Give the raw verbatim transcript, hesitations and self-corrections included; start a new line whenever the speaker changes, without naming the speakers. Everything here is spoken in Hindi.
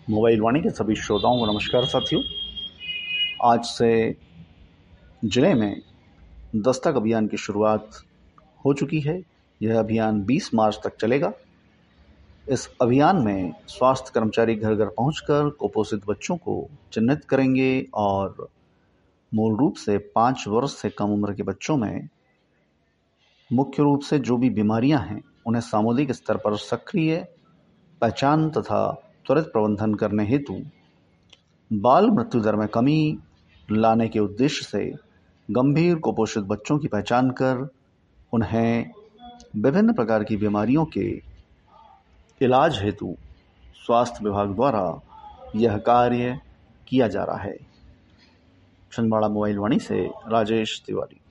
मोबाइल वाणी के सभी श्रोताओं को नमस्कार साथियों। आज से जिले में दस्तक अभियान की शुरुआत हो चुकी है। यह अभियान बीस मार्च तक चलेगा। इस अभियान में स्वास्थ्य कर्मचारी घर घर पहुंचकर कुपोषित बच्चों को चिन्हित करेंगे और मूल रूप से पाँच वर्ष से कम उम्र के बच्चों में मुख्य रूप से जो भी बीमारियां हैं उन्हें सामुदायिक स्तर पर सक्रिय पहचान तथा त्वरित प्रबंधन करने हेतु बाल मृत्यु दर में कमी लाने के उद्देश्य से गंभीर कुपोषित बच्चों की पहचान कर उन्हें विभिन्न प्रकार की बीमारियों के इलाज हेतु स्वास्थ्य विभाग द्वारा यह कार्य किया जा रहा है। छिंदवाड़ा मोबाइल वाणी से राजेश तिवारी।